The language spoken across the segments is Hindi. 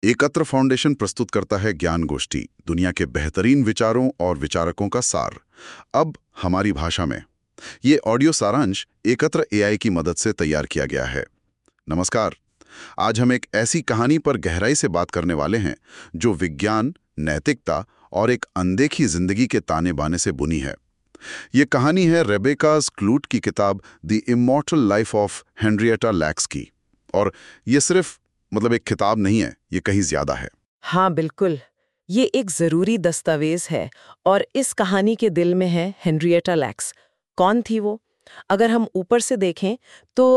एकत्र फाउंडेशन प्रस्तुत करता है ज्ञान गोष्ठी, दुनिया के बेहतरीन विचारों और विचारकों का सार, अब हमारी भाषा में। ये ऑडियो सारांश एकत्र एआई की मदद से तैयार किया गया है। नमस्कार। आज हम एक ऐसी कहानी पर गहराई से बात करने वाले हैं जो विज्ञान, नैतिकता और एक अनदेखी जिंदगी के ताने बाने से बुनी है। ये कहानी है रेबेका स्क्लूट की किताब the immortal life of Henrietta Lacks की। और ये सिर्फ एक किताब नहीं है, ये कहीं ज्यादा है। हाँ बिल्कुल, ये एक जरूरी दस्तावेज है और इस कहानी के दिल में है हेनरिएटा लैक्स। कौन थी वो? अगर हम ऊपर से देखें तो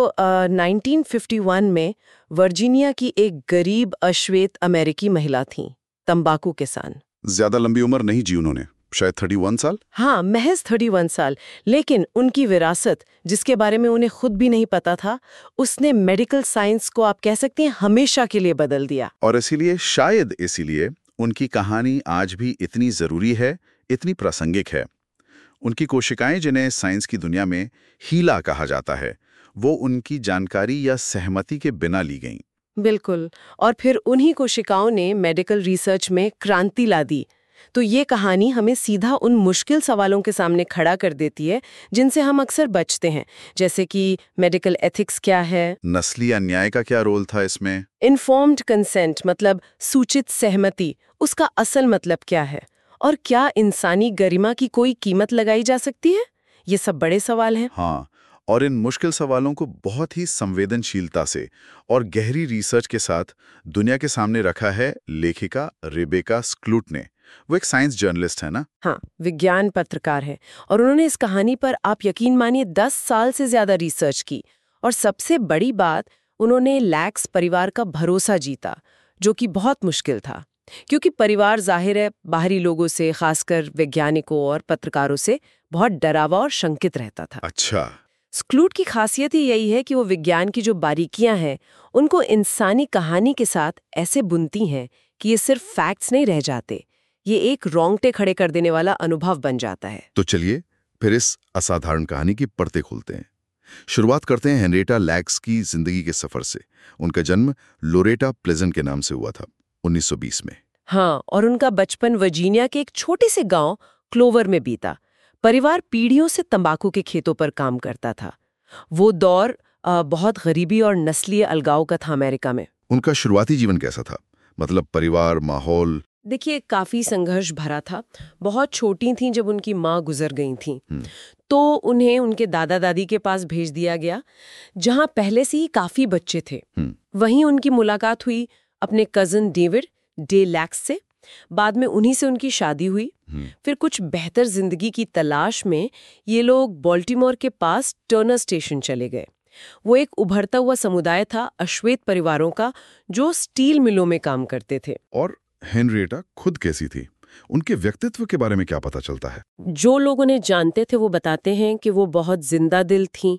1951 में वर्जीनिया की एक गरीब अश्वेत अमेरिकी महिला थी, तंबाकू किसान। ज्यादा लंबी उम्र नहीं जी उन्होंने, शायद 31 साल। हाँ, महज 31 साल। लेकिन उनकी विरासत, जिसके बारे में उन्हें खुद भी नहीं पता था, उसने मेडिकल साइंस को आप कह सकते हैं हमेशा के लिए बदल दिया। और इसीलिए, शायद इसीलिए उनकी कहानी आज भी इतनी जरूरी है, इतनी प्रासंगिक है। उनकी कोशिकाएं, जिन्हें साइंस की दुनिया में हीला कहा जाता है, वो उनकी जानकारी या सहमति के बिना ली गईं। बिल्कुल, और फिर उन्हीं कोशिकाओं ने मेडिकल रिसर्च में क्रांति ला दी। तो ये कहानी हमें सीधा उन मुश्किल सवालों के सामने खड़ा कर देती है जिनसे हम अक्सर बचते हैं, जैसे कि मेडिकल एथिक्स क्या है, नस्ली अन्याय का क्या रोल था इसमें, इन्फॉर्म्ड कंसेंट मतलब सूचित सहमति, उसका असल मतलब क्या है, और क्या इंसानी गरिमा की कोई कीमत लगाई जा सकती है। ये सब बड़े सवाल हैं। हाँ, और इन मुश्किल सवालों को बहुत ही संवेदनशीलता से और गहरी रिसर्च के साथ दुनिया के सामने रखा है लेखिका रेबेका स्क्लूट ने। वो एक साइंस जर्नलिस्ट है ना? हाँ, विज्ञान पत्रकार है, और उन्होंने इस कहानी पर आप यकीन मानिए 10 साल से ज्यादा रिसर्च की। और सबसे बड़ी बात, उन्होंने लैक्स परिवार का भरोसा जीता, जो कि बहुत मुश्किल था, क्योंकि परिवार जाहिर है बाहरी लोगों से, खासकर वैज्ञानिकों और पत्रकारों से बहुत डरावा और शंकित रहता था। अच्छा। स्क्लूट की खासियत ही यही है कि वो विज्ञान की जो बारीकियां हैं उनको इंसानी कहानी के साथ ऐसे बुनती हैं कि ये सिर्फ फैक्ट्स नहीं रह जाते, ये एक रोंगटे खड़े कर देने वाला अनुभव बन जाता है। तो चलिए फिर इस असाधारण कहानी की परतें खोलते हैं। शुरुआत करते हैं हेनरिएटा लैक्स की जिंदगी के सफर से। उनका जन्म लोरेटा प्लेजेंट के नाम से हुआ था 1920 में। हाँ, और उनका बचपन वर्जीनिया के एक छोटे से गांव क्लोवर में बीता। परिवार पीढ़ियों से तंबाकू के खेतों पर काम करता था। वो दौर बहुत गरीबी और नस्लीय अलगाव का था अमेरिका में। उनका शुरुआती जीवन कैसा था? परिवार, माहौल? देखिए, काफी संघर्ष भरा था। बहुत छोटी थीं जब उनकी माँ गुजर गई थीं, तो उन्हें उनके दादा दादी के पास भेज दिया गया, जहाँ पहले से ही काफी बच्चे थे। वहीं उनकी मुलाकात हुई अपने कजन डेविड डे लैक्स से। बाद में उन्हीं से उनकी शादी हुई। फिर कुछ बेहतर जिंदगी की तलाश में ये लोग बाल्टीमोर के पास टर्नर स्टेशन चले गए। वो एक उभरता हुआ समुदाय था अश्वेत परिवारों का, जो स्टील मिलों में काम करते थे। और हेनरिएटा खुद कैसी थी? उनके व्यक्तित्व के बारे में क्या पता चलता है? जो लोग उन्हें जानते थे वो बताते हैं कि वो बहुत जिंदा दिल थीं,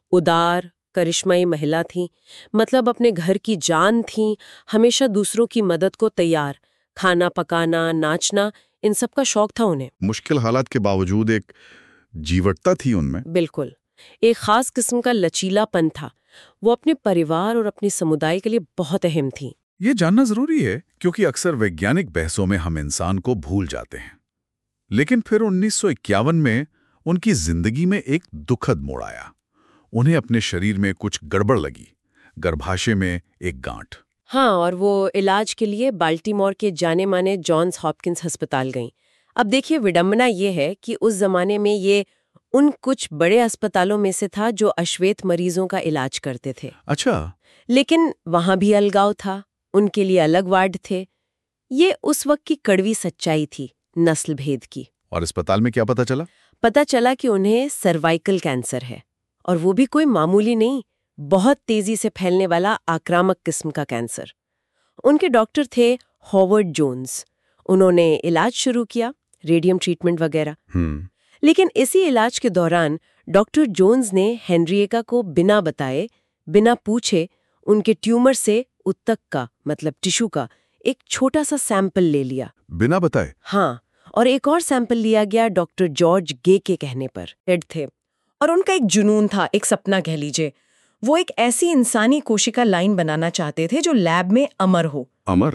उदार, करिश्माई महिला थीं, अपने घर की जान थीं, हमेशा दूसरों की मदद को तैयार, खाना पकाना, नाचना, इन सब का शौक था उन्हें। मुश्किल हालात के बावजूद एक जीवटता थी उनमें। बिल्कुल, एक खास किस्म का लचीलापन था। वो अपने परिवार और अपने समुदाय के लिए बहुत अहम थी। ये जानना जरूरी है, क्योंकि अक्सर वैज्ञानिक बहसों में हम इंसान को भूल जाते हैं। लेकिन फिर 1951 में उनकी जिंदगी में एक दुखद मोड़ आया। उन्हें अपने शरीर में कुछ गड़बड़ लगी, गर्भाशय में एक गांठ। हाँ, और वो इलाज के लिए बाल्टीमोर के जाने माने जॉन्स हॉपकिंस अस्पताल गईं। अब देखिए, विडंबना ये है कि उस जमाने में ये उन कुछ बड़े अस्पतालों में से था जो अश्वेत मरीजों का इलाज करते थे। अच्छा। लेकिन वहां भी अलगाव था, उनके लिए अलग वार्ड थे। ये उस वक्त की कड़वी सच्चाई थी, नस्ल भेद की। और अस्पताल में क्या पता चला? पता चला कि उन्हें सर्वाइकल कैंसर है, और वो भी कोई मामूली नहीं, बहुत तेजी से फैलने वाला आक्रामक किस्म का कैंसर। उनके डॉक्टर थे हॉवर्ड जोन्स। उन्होंने इलाज शुरू किया, रेडियम ट्रीटमेंट वगैरह। लेकिन इसी इलाज के दौरान डॉक्टर जोन्स ने हेनरिएटा को बिना बताए, बिना पूछे, उनके ट्यूमर से उत्तक का टिश्यू का एक छोटा सा सैंपल ले लिया। बिना बताए? हाँ, और एक और सैंपल लिया गया डॉक्टर जॉर्ज गे के कहने पर। हेड थे, और उनका एक जुनून था, एक सपना कह लीजिए। वो एक ऐसी इंसानी कोशिका लाइन बनाना चाहते थे जो लैब में अमर हो, अमर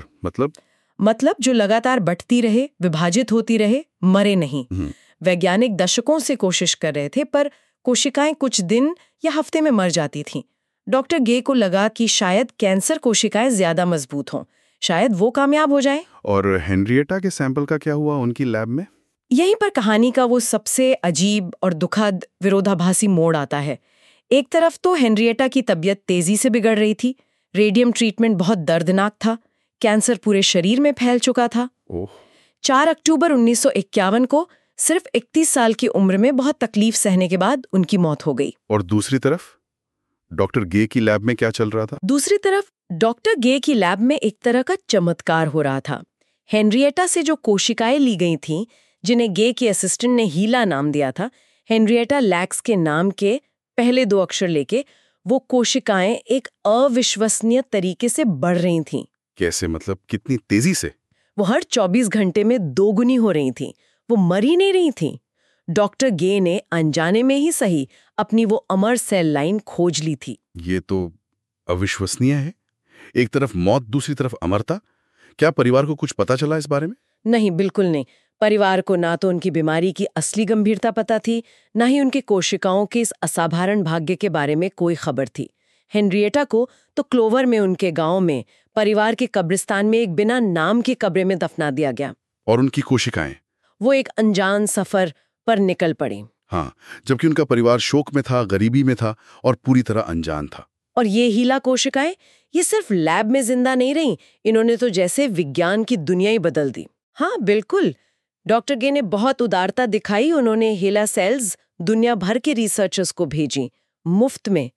मतलब जो लगातार बढ़ती रहे, विभाजित होती रहे, मरे नहीं। वैज्ञानिक दशकों से कोशिश कर रहे थे, पर कोशिकाएं कुछ दिन या हफ्ते में मर जाती थीं। डॉक्टर गे को लगा कि शायद कैंसर कोशिकाएं ज्यादा मजबूत हों, शायद वो कामयाब हो जाएं। और हेनरिएटा के सैंपल का क्या हुआ उनकी लैब में? यहीं पर कहानी का वो सबसे अजीब और दुखद विरोधाभासी मोड़ आता है। एक तरफ तो हेनरिएटा की तबीयत तेजी से बिगड़ रही थी, रेडियम ट्रीटमेंट बहुत दर्दनाक था, कैंसर पूरे शरीर में फैल चुका था। 4 अक्टूबर 1951 को सिर्फ 31 साल की उम्र में बहुत तकलीफ सहने के बाद उनकी मौत हो गई। और दूसरी तरफ डॉक्टर गे की लैब में क्या चल रहा था? दूसरी तरफ डॉक्टर गे की लैब में एक तरह का चमत्कार हो रहा था। हेनरिएटा से जो कोशिकाएं ली गई थीं, जिन्हें गे के असिस्टेंट ने हीला नाम दिया था, हेनरिएटा लैक्स के नाम के पहले 2 अक्षर लेके वो कोशिकाएं एक अविश्वसनीय तरीके से बढ़ रही थीं। कैसे, मतलब कितनी तेजी से? वो हर 24 घंटे में 2 गुनी हो रही थीं। वो मर ही नहीं रही थीं। डॉक्टर गे ने अनजाने में ही सही अपनी वो अमर सेल लाइन खोज ली थी। ये तो अविश्वसनीय है। एक तरफ मौत, दूसरी तरफ अमरता। क्या परिवार को कुछ पता चला इस बारे में? नहीं, बिल्कुल नहीं। परिवार को ना तो उनकी बीमारी की असली गंभीरता पता थी, ना ही उनकी कोशिकाओं के इस असाधारण भाग्य के बारे में कोई खबर थी। हेनरिएटा को तो क्लोवर में उनके गांव में परिवार के कब्रिस्तान में एक बिना नाम की कब्र में दफना दिया गया। और उनकी कोशिकाएं? वो एक अनजान सफर पर निकल पड़ी। हाँ, जबकि उनका परिवार शोक में था, गरीबी में था और पूरी तरह अनजान था। और ये हीला कोशिकाएं, ये सिर्फ लैब में जिंदा नहीं रहीं, इन्होंने तो जैसे विज्ञान की दुनिया ही बदल दी। हाँ बिल्कुल, डॉक्टर गे ने बहुत उदारता दिखाई। उन्होंने हीला सेल्स दुनिया भर के रिसर्चर्स को भेजी, मुफ्त में।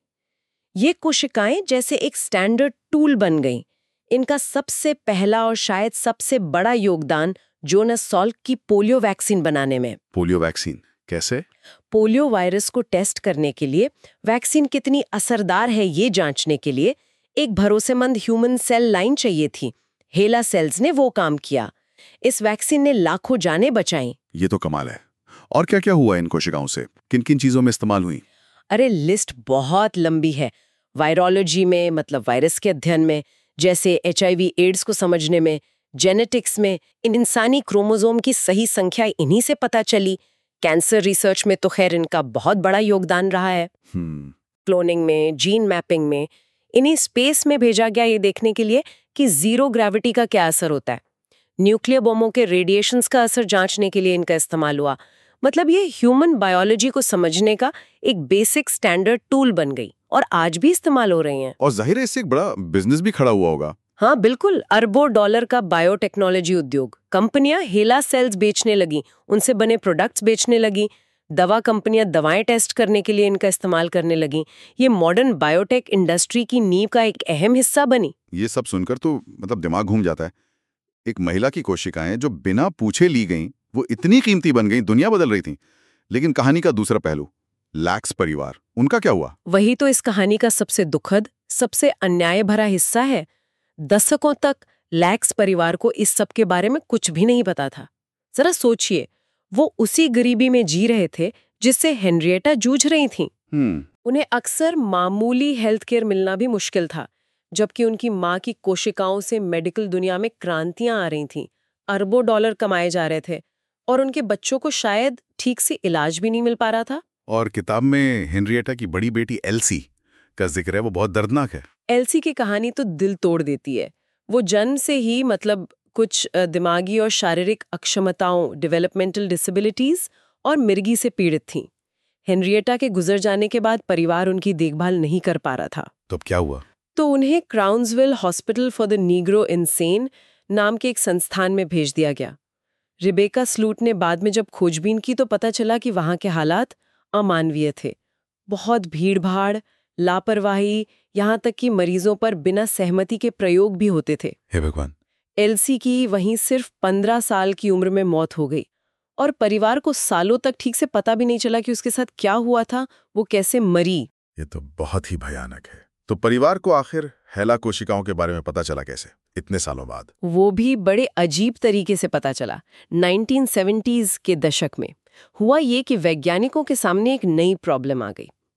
ये कोशिकाएं जैसे एक स्टैंडर्ड टूल बन गईं। इनका सबसे पहला और शायद सबसे बड़ा योगदान जोनास सॉल्क की पोलियो वैक्सीन बनाने में। पोलियो वैक्सीन कैसे? पोलियो वायरस को टेस्ट करने के लिए, वैक्सीन कितनी असरदार है ये जांचने के लिए एक भरोसेमंद ह्यूमन सेल लाइन चाहिए थी। हेला सेल्स ने वो काम किया। इस वैक्सीन ने लाखों जानें बचाईं। ये तो कमाल है। और क्या क्या हुआ इन कोशिकाओं से? किन किन चीजों में इस्तेमाल हुई? अरे लिस्ट बहुत लंबी है। वायरोलॉजी में, मतलब वायरस के अध्ययन में, जैसे HIV एड्स को समझने में, जेनेटिक्स में, इंसानी क्रोमोसोम की सही संख्या इन्हीं से पता चली। कैंसर रिसर्च में तो खैर इनका बहुत बड़ा योगदान रहा है। क्लोनिंग में, जीन मैपिंग में, इन्हीं स्पेस में भेजा गया ये देखने के लिए कि जीरो ग्रेविटी का क्या असर होता है। न्यूक्लियर बमों के रेडिएशंस का असर जांचने के लिए इनका इस्तेमाल हुआ। मतलब ये ह्यूमन बायोलॉजी को समझने का एक बेसिक स्टैंडर्ड टूल बन गई और आज भी इस्तेमाल हो रही हैं। और जाहिर है इससे एक बड़ा बिजनेस भी खड़ा हुआ होगा। हाँ बिल्कुल, अरबों डॉलर का बायोटेक्नोलॉजी उद्योग। कंपनियां हेला सेल्स बेचने लगी, उनसे बने प्रोडक्ट्स बेचने लगी। दवा कंपनियां दवाएं टेस्ट करने के लिए इनका इस्तेमाल करने लगी। ये मॉडर्न बायोटेक इंडस्ट्री की नींव का एक अहम हिस्सा बनी। ये सब सुनकर तो मतलब दिमाग घूम जाता है। एक महिला की कोशिकाएं जो बिना पूछे ली गईं, वो इतनी कीमती बन गईं, दुनिया बदल रही थी। लेकिन कहानी का दूसरा पहलू, लैक्स परिवार, उनका क्या हुआ? वही तो इस कहानी का सबसे दुखद, सबसे अन्याय भरा हिस्सा है। दशकों तक लैक्स परिवार को इस सब के बारे में कुछ भी नहीं पता था। जरा सोचिए, वो उसी गरीबी में जी रहे थे जिससे हेनरिएटा जूझ रही थीं। उन्हें अक्सर मामूली हेल्थ केयर मिलना भी मुश्किल था, जबकि उनकी माँ की कोशिकाओं से मेडिकल दुनिया में क्रांतियां आ रही थीं। अरबों डॉलर कमाए जा रहे थे और उनके बच्चों को शायद ठीक से इलाज भी नहीं मिल पा रहा था। और किताब में हेनरिएटा की बड़ी बेटी एल्सी का जिक्र है, वो बहुत दर्दनाक है। एल्सी की कहानी तो दिल तोड़ देती है। वो जन्म से ही कुछ दिमागी और शारीरिक अक्षमताओं, डेवलपमेंटल डिसेबिलिटीज और मिर्गी से पीड़ित थीं। हेनरिएटा के गुजर जाने के बाद परिवार उनकी देखभाल नहीं कर पा रहा था। तो अब क्या हुआ? तो उन्हें Crownsville hospital for the Negro insane नाम के एक संस्थान में भेज दिया गया। रिबेका स्लूट ने बाद में जब खोजबीन की तो पता चला कि वहां के हालात अमानवीय थे। बहुत भीड़-भाड़, लापरवाही, यहाँ तक कि मरीजों पर बिना सहमति के प्रयोग भी होते थे। हे भगवान। एल्सी की वहीं सिर्फ 15 साल की उम्र में मौत हो गई और परिवार को सालों तक ठीक से पता भी नहीं चला कि उसके साथ क्या हुआ था, वो कैसे मरी। ये तो बहुत ही भयानक है। तो परिवार को आखिर हेला कोशिकाओं के बारे में पता चला कैसे इतने सालों बाद? वो भी बड़े अजीब तरीके से पता चला। 1970s के दशक में हुआ ये कि वैज्ञानिकों के सामने एक नई प्रॉब्लम आ गई।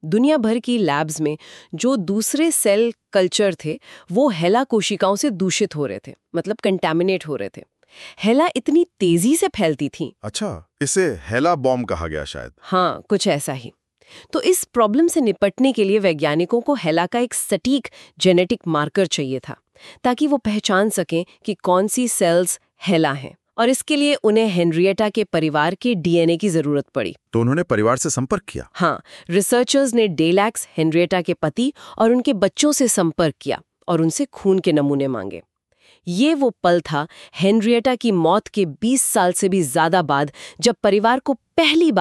दुनिया भर की लैब्स में जो दूसरे सेल कल्चर थे वो हेला कोशिकाओं से दूषित हो रहे थे, मतलब कंटैमिनेट हो रहे थे। हेला इतनी तेजी से फैलती थी। अच्छा, इसे हेला बॉम्ब कहा गया शायद। हाँ, कुछ ऐसा ही। तो इस प्रॉब्लम से निपटने के लिए वैज्ञानिकों को हेला का एक सटीक जेनेटिक मार्कर चाहिए था, ताकि वो पहचान सकें कि कौन सी सेल्स हेला हैं। और इसके लिए उन्हें हेनरिएटा के परिवार के डीएनए की जरूरत पड़ी। तो उन्होंने परिवार से संपर्क किया? हाँ, रिसर्चर्स ने डेलैक्स, हेनरिएटा के पति और उनके बच्चों से संपर्क किया और उनसे खून के नमूने मांगे। ये वो पल था हेनरिएटा की मौत के 20 साल से भी ज्यादा बाद, जब परिवार को पहली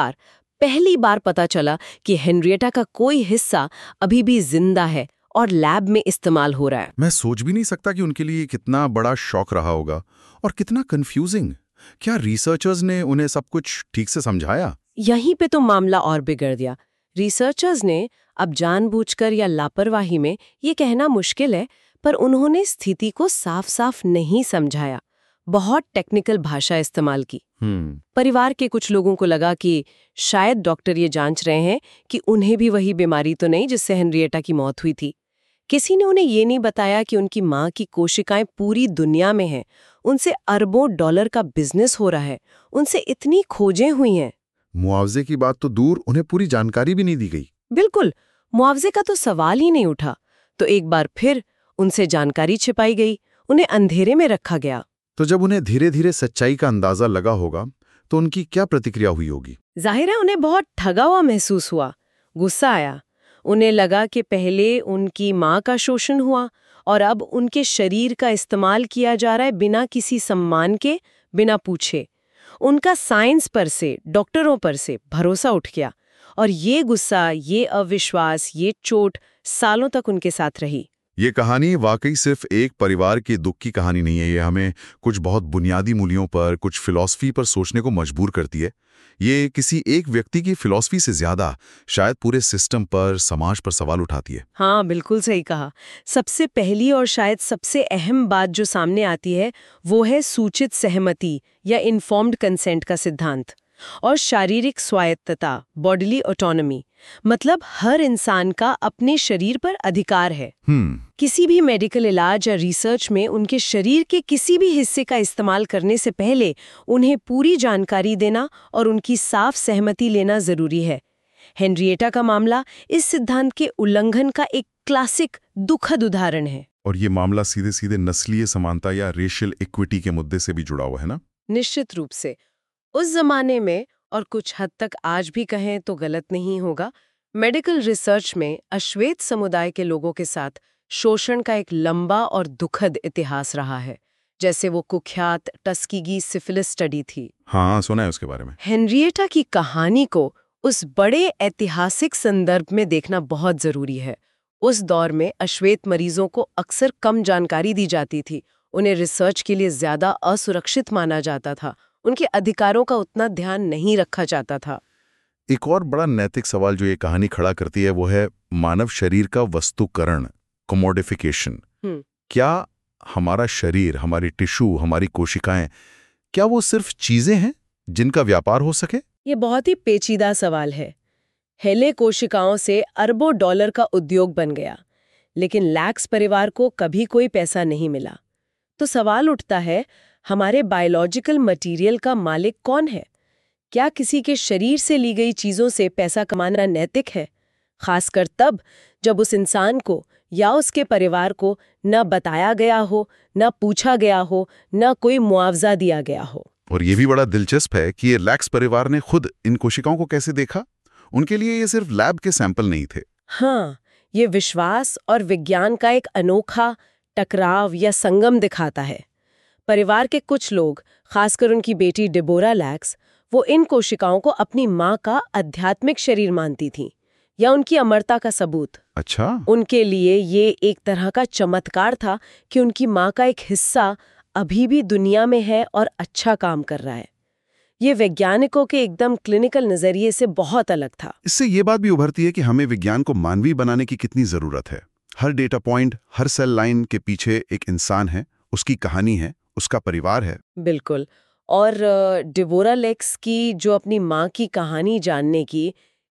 बार पता चला कि हेनरिएटा का कोई हिस्सा अभी भी जिंदा है और लैब में इस्तेमाल हो रहा है। मैं सोच भी नहीं सकता कि उनके लिए कितना बड़ा शॉक रहा होगा और कितना कंफ्यूजिंग। क्या रिसर्चर्स ने उन्हें सब कुछ ठीक से समझाया? यहीं पे तो मामला और बिगड़ गया। रिसर्चर्स ने अब जानबूझकर या लापरवाही में, ये कहना मुश्किल है, पर उन्होंने स्थिति को साफ-साफ नहीं समझाया। बहुत टेक्निकल भाषा इस्तेमाल की। परिवार के कुछ लोगों को लगा कि शायद डॉक्टर ये जांच रहे हैं कि उन्हें भी वही बीमारी तो नहीं जिससे हेनरिएटा की मौत हुई थी। किसी ने उन्हें ये नहीं बताया कि उनकी माँ की कोशिकाएं पूरी दुनिया में हैं, उनसे अरबों डॉलर का बिजनेस हो रहा है, उनसे इतनी खोजें हुई हैं। मुआवजे की बात तो दूर, उन्हें पूरी जानकारी भी नहीं दी गई। बिल्कुल, मुआवजे का तो सवाल ही नहीं उठा। तो एक बार फिर उनसे जानकारी छिपाई गई, उन्हें अंधेरे में रखा गया। तो जब उन्हें धीरे धीरे सच्चाई का अंदाजा लगा होगा तो उनकी क्या प्रतिक्रिया हुई होगी? जाहिर है उन्हें बहुत ठगा हुआ महसूस हुआ, गुस्सा आया। उन्हें लगा कि पहले उनकी माँ का शोषण हुआ और अब उनके शरीर का इस्तेमाल किया जा रहा है बिना किसी सम्मान के, बिना पूछे। उनका साइंस पर से, डॉक्टरों पर से भरोसा उठ गया और ये गुस्सा, ये अविश्वास, ये चोट सालों तक उनके साथ रही। ये कहानी वाकई सिर्फ एक परिवार के दुख की कहानी नहीं है। ये हमें कुछ बहुत बुनियादी मूल्यों पर, कुछ फिलॉसफी पर सोचने को मजबूर करती है। ये किसी एक व्यक्ति की फिलॉसफी से ज्यादा शायद पूरे सिस्टम पर, समाज पर सवाल उठाती है। हाँ, बिल्कुल सही कहा। सबसे पहली और शायद सबसे अहम बात जो सामने आती है वो है सूचित सहमति या इन्फॉर्म्ड कंसेंट का सिद्धांत और शारीरिक स्वायत्तता, बॉडीली ऑटोनॉमी। मतलब हर इंसान का अपने शरीर पर अधिकार है। किसी भी मेडिकल इलाज या रिसर्च में उनके शरीर के किसी भी हिस्से का इस्तेमाल करने से पहले उन्हें पूरी जानकारी देना और उनकी साफ सहमति लेना जरूरी है। हेनरिएटा का मामला इस सिद्धांत के उल्लंघन का एक क्लासिक दुखद उदाहरण है। और ये मामला सीधे सीधे नस्लीय समानता या रेशियल इक्विटी के मुद्दे से भी जुड़ा हुआ है ना? निश्चित रूप से। उस जमाने में, और कुछ हद तक आज भी कहें तो गलत नहीं होगा, मेडिकल रिसर्च में अश्वेत समुदाय के लोगों के साथ शोषण का एक लंबा और दुखद इतिहास रहा है। जैसे वो कुख्यात टस्कीगी सिफिलिस स्टडी थी। हाँ, सुना है उसके बारे में। हेनरिएटा की कहानी को उस बड़े ऐतिहासिक संदर्भ में देखना बहुत जरूरी है। उस दौर में अश्वेत मरीजों को अक्सर कम जानकारी दी जाती थी, उन्हें रिसर्च के लिए ज्यादा असुरक्षित माना जाता था, उनके अधिकारों का उतना ध्यान नहीं रखा जाता था। एक और बड़ा नैतिक सवाल जो ये कहानी खड़ा करती है वो है मानव शरीर का वस्तुकरण, कमोडिफिकेशन। क्या हमारा शरीर, हमारी टिश्यू, हमारी कोशिकाएं, क्या वो सिर्फ चीजें हैं जिनका व्यापार हो सके? ये बहुत ही पेचीदा सवाल है। हेले कोशिकाओं से अरबों डॉलर का उद्योग बन गया, लेकिन लैक्स परिवार को कभी कोई पैसा नहीं मिला। तो सवाल उठता है, हमारे बायोलॉजिकल मटेरियल का मालिक कौन है? क्या किसी के शरीर से ली गई चीजों से पैसा कमाना नैतिक है? खासकर तब जब उस इंसान को या उसके परिवार को न बताया गया हो, न पूछा गया हो, न कोई मुआवजा दिया गया हो। और ये भी बड़ा दिलचस्प है कि ये लैक्स परिवार ने खुद इन कोशिकाओं को कैसे देखा। उनके लिए ये सिर्फ लैब के सैंपल नहीं थे। हाँ, ये विश्वास और विज्ञान का एक अनोखा टकराव या संगम दिखाता है। परिवार के कुछ लोग, खासकर उनकी बेटी डेबोरा लैक्स, वो इन कोशिकाओं को अपनी माँ का आध्यात्मिक शरीर मानती थीं या उनकी अमरता का सबूत। अच्छा। उनके लिए ये एक तरह का चमत्कार था कि उनकी माँ का एक हिस्सा अभी भी दुनिया में है और अच्छा काम कर रहा है। ये वैज्ञानिकों के एकदम क्लिनिकल नजरिए से बहुत अलग था। इससे ये बात भी उभरती है कि हमें विज्ञान को मानवीय बनाने की कितनी जरूरत है। हर डेटा पॉइंट, हर सेल लाइन के पीछे एक इंसान है, उसकी कहानी है, उसका परिवार है। बिल्कुल। और डेबोरा लैक्स की जो अपनी माँ की कहानी जानने की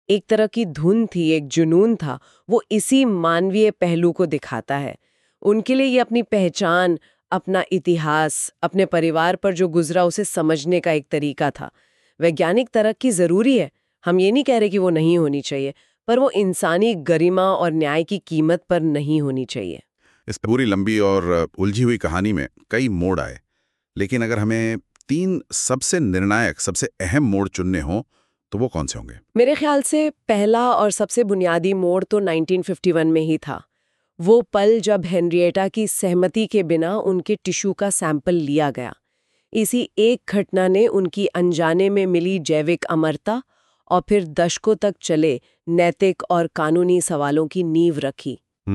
एक तरह की धुन थी, एक जुनून था, वो इसी मानवीय पहलू को दिखाता है। उनके लिए ये अपनी पहचान, अपना इतिहास, अपने परिवार पर जो गुजरा उसे समझने का एक तरीका था। वैज्ञानिक तरक्की जरूरी है, हम ये नहीं कह रहे कि वो नहीं होनी चाहिए, पर वो इंसानी गरिमा और न्याय की कीमत पर नहीं होनी चाहिए। इस पूरी लंबी और उलझी हुई कहानी में कई मोड़ आए, लेकिन अगर हमें 3 सबसे निर्णायक, सबसे अहम मोड़ चुनने हों तो वो कौन से होंगे? मेरे ख्याल से पहला और सबसे बुनियादी मोड़ तो 1951 में ही था। वो पल जब हेनरिएटा की सहमति के बिना उनके टिश्यू का सैंपल लिया गया। इसी एक घटना ने उनकी अनजाने में मिली जैविक अमरता और फिर दशकों तक चले नैतिक और कानूनी सवालों की नींव रखी।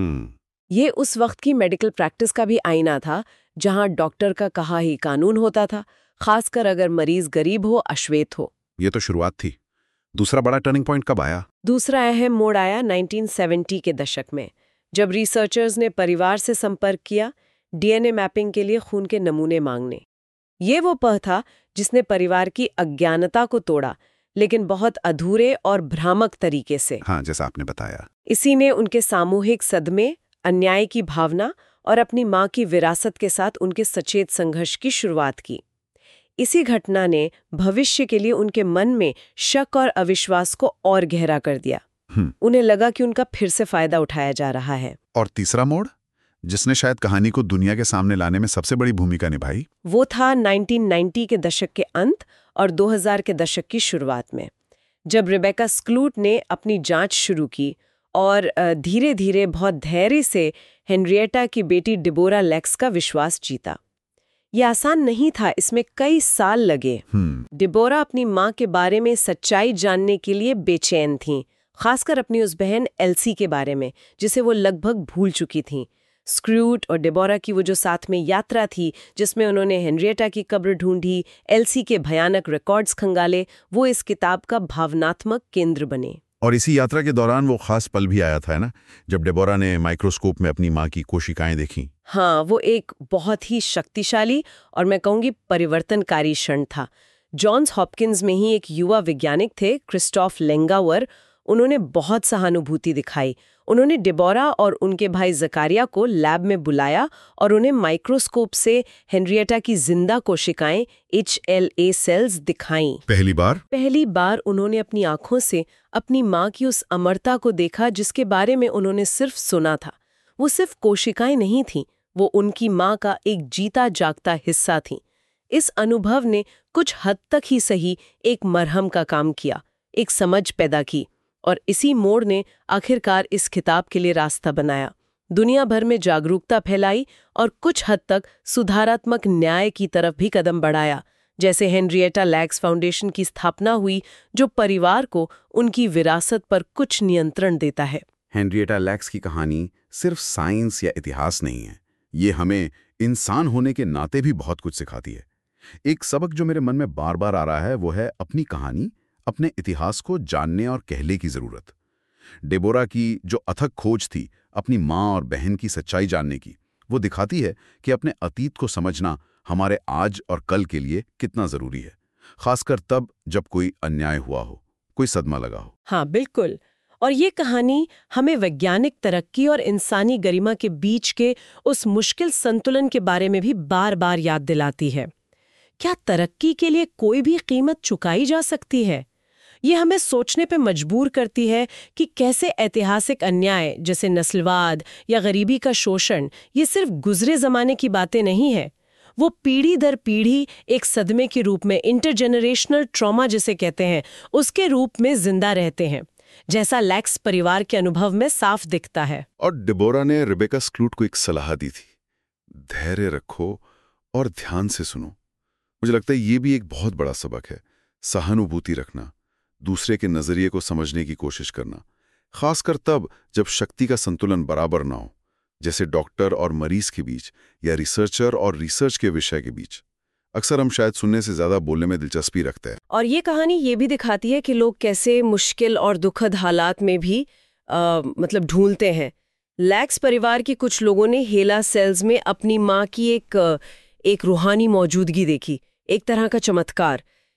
ये उस वक्त की मेडिकल प्रैक्टिस का भी आईना था, जहां डॉक्टर का कहा ही कानून होता था, खासकर अगर मरीज गरीब हो, अश्वेत हो। ये तो शुरुआत थी। दूसरा बड़ा टर्निंग पॉइंट कब आया? दूसरा अहम मोड़ आया 1970 के दशक में, जब रिसर्चर्स ने परिवार से संपर्क किया डीएनए मैपिंग के लिए खून के नमूने मांगने। ये वो पह था जिसने परिवार की अज्ञानता को तोड़ा, लेकिन बहुत अधूरे और भ्रामक तरीके से। हाँ, जैसा आपने बताया। इसी ने उनके सामूहिक सदमे, अन्याय की भावना और अपनी मां की विरासत के साथ उनके सचेत संघर्ष की शुरुआत की। इसी घटना ने भविष्य के लिए उनके मन में शक और अविश्वास को और गहरा कर दिया। उन्हें लगा कि उनका फिर से फायदा उठाया जा रहा है। और तीसरा मोड़, जिसने शायद कहानी को दुनिया के सामने लाने में सबसे बड़ी भूमिका निभाई, वो था 1990 के दशक के अंत और 2000 के दशक की शुरुआत में, जब रेबेका स्क्लूट ने अपनी जांच शुरू की और धीरे धीरे बहुत धैर्य से हेनरिएटा की बेटी डिबोरा लेक्स का विश्वास जीता। ये आसान नहीं था, इसमें कई साल लगे। डिबोरा अपनी मां के बारे में सच्चाई जानने के लिए बेचैन थीं, खासकर अपनी उस बहन एल्सी के बारे में, जिसे वो लगभग भूल चुकी थीं। स्क्रूट और डिबोरा की वो जो साथ में यात्रा थी, जिसमें उन्होंने हेनरिएटा की कब्र ढूंढी, एल्सी के भयानक रिकॉर्ड्स खंगाले, वो इस किताब का भावनात्मक केंद्र बने। और इसी यात्रा के दौरान वो खास पल भी आया था, है ना, जब डिबोरा ने माइक्रोस्कोप में अपनी मां की कोशिकाएं देखी। हाँ, वो एक बहुत ही शक्तिशाली और मैं कहूँगी परिवर्तनकारी क्षण था। जॉन्स हॉपकिंस में ही एक युवा वैज्ञानिक थे, क्रिस्टोफ लेंगावर, उन्होंने बहुत सहानुभूति दिखाई। उन्होंने डिबोरा और उनके भाई जकारिया को लैब में बुलाया और उन्हें माइक्रोस्कोप से हेनरिएटा की जिंदा कोशिकाएं HLA सेल्स दिखाईं। पहली बार उन्होंने अपनी आंखों से अपनी मां की उस अमरता को देखा जिसके बारे में उन्होंने सिर्फ सुना था। वो सिर्फ कोशिकाएं नहीं थीं, वो उनकी मां का एक जीता जागता हिस्सा थीं। इस अनुभव ने कुछ हद तक ही सही एक मरहम का काम किया, एक समझ पैदा की, और इसी मोड़ ने आखिरकार इस खिताब के लिए रास्ता बनाया, दुनिया भर में जागरूकता फैलाई और कुछ हद तक सुधारात्मक न्याय की तरफ भी कदम बढ़ाया, जैसे हेनरिएटा लैक्स फाउंडेशन की स्थापना हुई, जो परिवार को उनकी विरासत पर कुछ नियंत्रण देता है। हेनरिएटा लैक्स की कहानी सिर्फ साइंस या इतिहास नहीं है, ये हमें इंसान होने के नाते भी बहुत कुछ सिखाती है। एक सबक जो मेरे मन में बार बार आ रहा है वो है अपनी कहानी, अपने इतिहास को जानने और कहने की जरूरत। डिबोरा की जो अथक खोज थी अपनी मां और बहन की सच्चाई जानने की, वो दिखाती है कि अपने अतीत को समझना हमारे आज और कल के लिए कितना जरूरी है, खासकर तब जब कोई अन्याय हुआ हो, कोई सदमा लगा हो। हाँ, बिल्कुल। और ये कहानी हमें वैज्ञानिक तरक्की और इंसानी गरिमा के बीच के उस मुश्किल संतुलन के बारे में भी बार बार याद दिलाती है। क्या तरक्की के लिए कोई भी कीमत चुकाई जा सकती है? ये हमें सोचने पे मजबूर करती है कि कैसे ऐतिहासिक अन्याय जैसे नस्लवाद या गरीबी का शोषण ये सिर्फ गुजरे जमाने की बातें नहीं है, वो पीढ़ी दर पीढ़ी एक सदमे के रूप में, इंटरजेनरेशनल ट्रॉमा जिसे कहते हैं, उसके रूप में जिंदा रहते हैं, जैसा लैक्स परिवार के अनुभव में साफ दिखता है। और डिबोरा ने रेबेका स्क्लूट को एक सलाह दी थी, धैर्य रखो और ध्यान से सुनो। मुझे लगता है ये भी एक बहुत बड़ा सबक है, सहानुभूति रखना, दूसरे के नजरिए को समझने की कोशिश करना, खासकर तब जब शक्ति का संतुलन बराबर ना हो, जैसे डॉक्टर और मरीज के बीच या रिसर्चर और रिसर्च के विषय के बीच। अक्सर हम शायद सुनने से ज्यादा बोलने में दिलचस्पी रखते हैं। और ये कहानी ये भी दिखाती है कि लोग कैसे मुश्किल और दुखद हालात में भी मतलब ढूंढते हैं। लैक्स परिवार के कुछ लोगों ने हेला सेल्स में अपनी माँ की एक रूहानी मौजूदगी देखी, एक तरह का चमत्कार।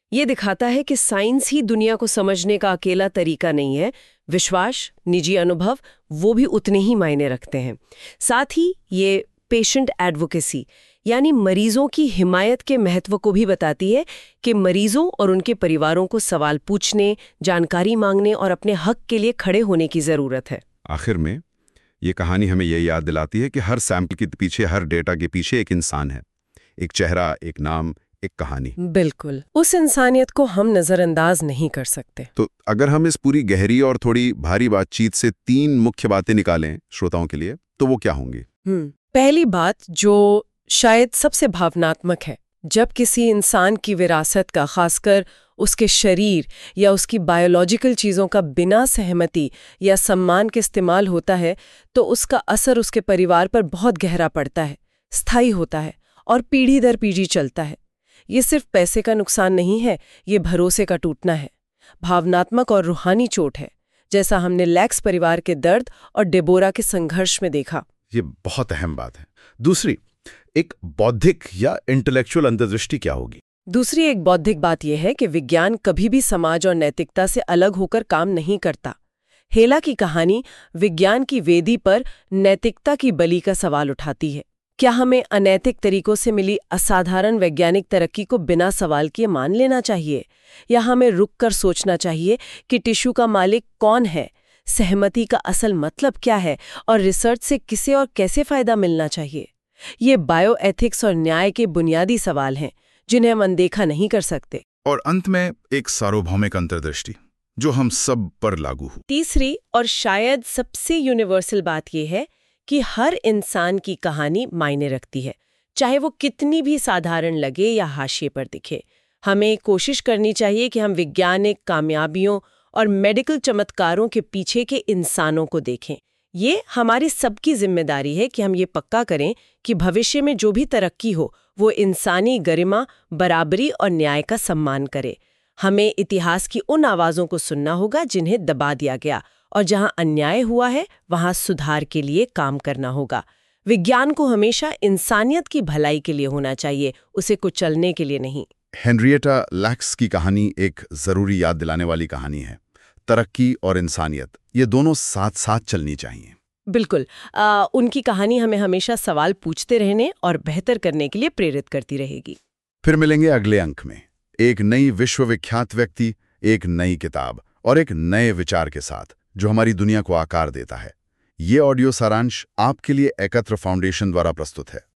ये दिखाता है कि साइंस ही दुनिया को समझने का अकेला तरीका नहीं है। विश्वास, निजी अनुभव, वो भी उतने ही मायने रखते हैं। साथ ही ये पेशेंट एडवोकेसी यानी मरीजों की हिमायत के महत्व को भी बताती है कि मरीजों और उनके परिवारों को सवाल पूछने, जानकारी मांगने और अपने हक के लिए खड़े होने की जरूरत है। आखिर में ये कहानी हमें ये याद दिलाती है कि हर सैंपल के पीछे, हर डेटा के पीछे एक इंसान है, एक चेहरा, एक नाम, एक कहानी। बिल्कुल, उस इंसानियत को हम नजरअंदाज नहीं कर सकते। तो अगर हम इस पूरी गहरी और थोड़ी भारी बातचीत से 3 मुख्य बातें निकालें श्रोताओं के लिए, तो वो क्या होंगी? पहली बात, जो शायद सबसे भावनात्मक है, जब किसी इंसान की विरासत का, खासकर उसके शरीर या उसकी बायोलॉजिकल चीज़ों का बिना सहमति या सम्मान के इस्तेमाल होता है, तो उसका असर उसके परिवार पर बहुत गहरा पड़ता है, स्थायी होता है और पीढ़ी दर पीढ़ी चलता है। ये सिर्फ पैसे का नुकसान नहीं है, ये भरोसे का टूटना है, भावनात्मक और रूहानी चोट है, जैसा हमने लैक्स परिवार के दर्द और डेबोरा के संघर्ष में देखा। ये बहुत अहम बात है। दूसरी, एक बौद्धिक या इंटेलेक्चुअल अंतर्दृष्टि क्या होगी? दूसरी एक बौद्धिक बात यह है कि विज्ञान कभी भी समाज और नैतिकता से अलग होकर काम नहीं करता। हेला की कहानी विज्ञान की वेदी पर नैतिकता की बलि का सवाल उठाती है। क्या हमें अनैतिक तरीकों से मिली असाधारण वैज्ञानिक तरक्की को बिना सवाल किए मान लेना चाहिए, या हमें रुककर सोचना चाहिए कि टिश्यू का मालिक कौन है, सहमति का असल मतलब क्या है और रिसर्च से किसे और कैसे फायदा मिलना चाहिए? ये बायोएथिक्स और न्याय के बुनियादी सवाल हैं जिन्हें हम अनदेखा नहीं कर सकते। और अंत में एक सार्वभौमिक अंतर्दृष्टि जो हम सब पर लागू हो। तीसरी और शायद सबसे यूनिवर्सल बात यह है कि हर इंसान की कहानी मायने रखती है, चाहे वो कितनी भी साधारण लगे या हाशिए पर दिखे। हमें कोशिश करनी चाहिए कि हम वैज्ञानिक कामयाबियों और मेडिकल चमत्कारों के पीछे के इंसानों को देखें। ये हमारी सबकी जिम्मेदारी है कि हम ये पक्का करें कि भविष्य में जो भी तरक्की हो वो इंसानी गरिमा, बराबरी और न्याय का सम्मान करे। हमें इतिहास की उन आवाज़ों को सुनना होगा जिन्हें दबा दिया गया, और जहां अन्याय हुआ है वहां सुधार के लिए काम करना होगा। विज्ञान को हमेशा इंसानियत की भलाई के लिए होना चाहिए, उसे कुचलने के लिए नहीं। हेनरिएटा लैक्स की कहानी एक जरूरी याद दिलाने वाली कहानी है। तरक्की और इंसानियत, ये दोनों साथ साथ चलनी चाहिए। बिल्कुल, उनकी कहानी हमें हमेशा सवाल पूछते रहने और बेहतर करने के लिए प्रेरित करती रहेगी। फिर मिलेंगे अगले अंक में एक नई विश्वविख्यात व्यक्ति, एक नई किताब और एक नए विचार के साथ जो हमारी दुनिया को आकार देता है। ये ऑडियो सारांश आपके लिए एकत्र फाउंडेशन द्वारा प्रस्तुत है।